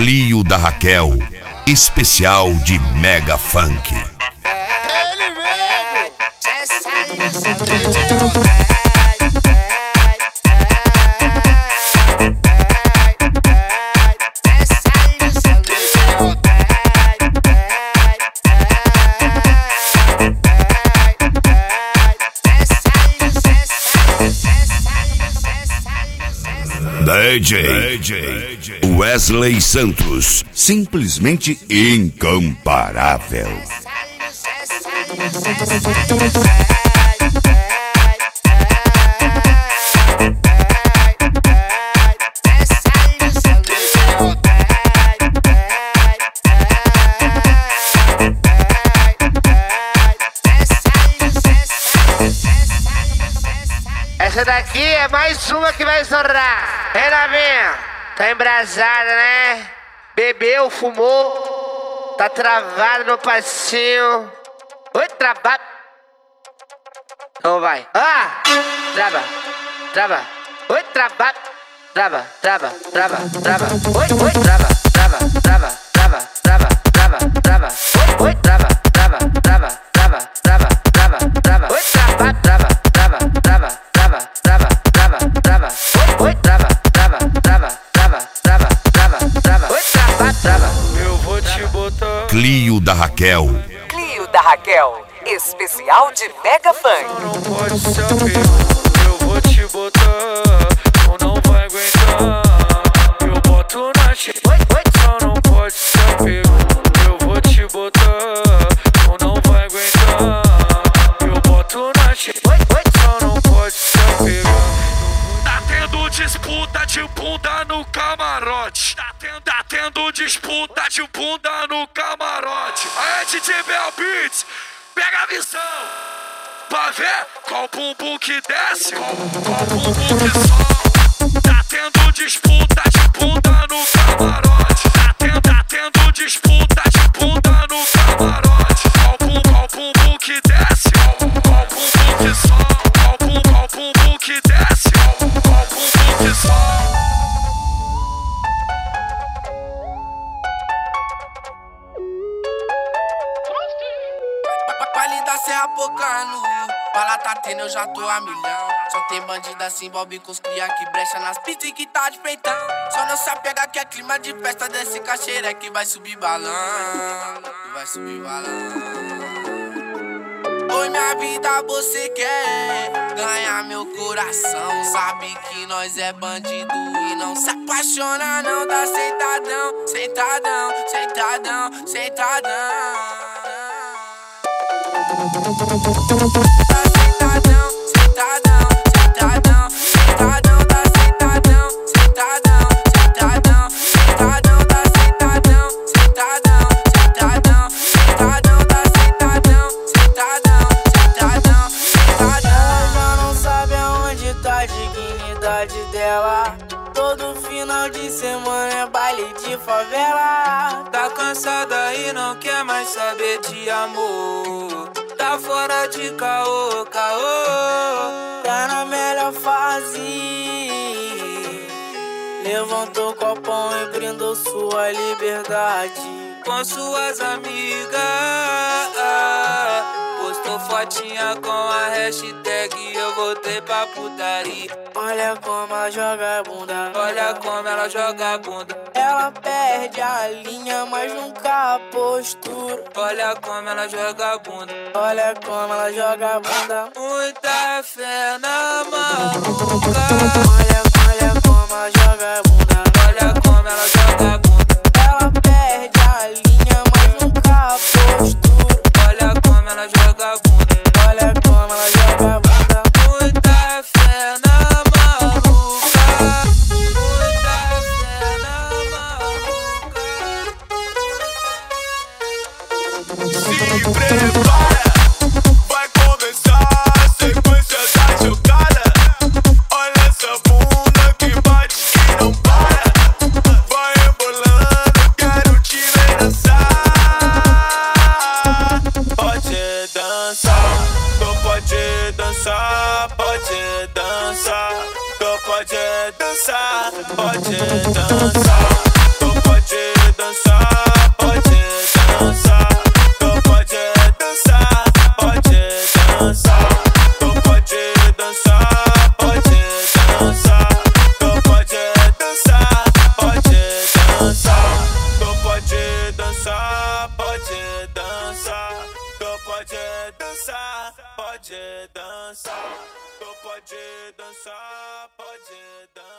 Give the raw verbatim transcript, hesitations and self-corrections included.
Clio da Raquel, especial de Mega Funk. Ele mesmo! D J Wesley Santos, simplesmente incomparável. Essa daqui é mais uma que vai estourar. Renavinha, tá embrasada, né? Bebeu, fumou, tá travado no passinho. Oi, trava. Então vai. Ah! Trava, trava. Oi, trava. Trava, trava, trava, trava. Oi, oi, trava, trava, trava, trava, trava, trava, trava. Oi, oi, trava, trava, trava, trava, trava, trava, trava. Oi, trava, trava, trava, trava, trava, trava, trava, trava. Oi, oi, trava, trava, trava, trava, trava, trava, trava. Oi, trava, trava. Eu vou te botar. Clio da Raquel. Clio da Raquel, especial de Mega Funk. Não pode ser apego, eu vou te botar. Tu não vai aguentar. Eu boto na te. Só não pode ser apego, eu vou te botar. Tu não vai aguentar. Eu boto na te. Só não pode ser apego. Tá tendo disputa de bunda no camarote. Tá tendo, tá tendo disputa de bunda no camarote. Aí, D J Bell Beats, pega a visão pra ver qual bumbum que desce, qual, qual bumbum que sobe. Tá tendo disputa de bunda no camarote. Tá tendo, tá tendo disputa de bunda no camarote. Qual bumbum, qual bumbum que desce, qual, qual bumbum que sobe. Qual bumbum, qual bumbum que desce, qual, qual bumbum que sobe. Vale da Serra Pocano, bala tá tendo, eu já tô a milhão. Só tem bandida assim, Bob com os cria que brecha nas pistas que tá de peitão. Só não se apega que é clima de festa desse cacheira que vai subir balão. Vai subir balão. Oi, minha vida, você quer ganhar meu coração. Sabe que nós é bandido e não se apaixona, não. Tá sentadão, sentadão, sentadão, sentadão. Tá sentadão, sentadão, sentadão, sentadão, tá sentadão, sentadão, sentadão, sentadão, tá sentadão, sentadão, sentadão, sentadão, tá sentadão, sentadão, sentadão, sentadão. Ela já não sabe aonde tá a dignidade dela. Todo final de semana é baile de favela. Tá cansada e não quer mais saber de amor. Tá fora de caô, caô. Tá na melhor fase. Levantou o copão e brindou sua liberdade com suas amigas. Postou fotinha com a hashtag eu voltei pra putaria. Olha como ela joga a bunda, olha como ela joga a bunda. Ela perde a linha, mas nunca a postura. Olha como ela joga a bunda, olha como ela joga a bunda. Muita fé na maluca. Olha, olha como ela joga a bunda, olha como ela joga a bunda. Ela perde a linha, mas nunca a postura. Olha como ela joga a bunda, olha como ela joga a bunda. Muita fé na maluca. Muita fé na maluca. Se prepara, vai começar a sequência da jogada. Olha essa bunda que bate e não para. Vai rebolando, quero te ver dançar. Pode dançar, tu pode dançar, pode dançar, tu pode dançar, pode dançar, tu pode pode dançar, tu pode dançar, pode dançar.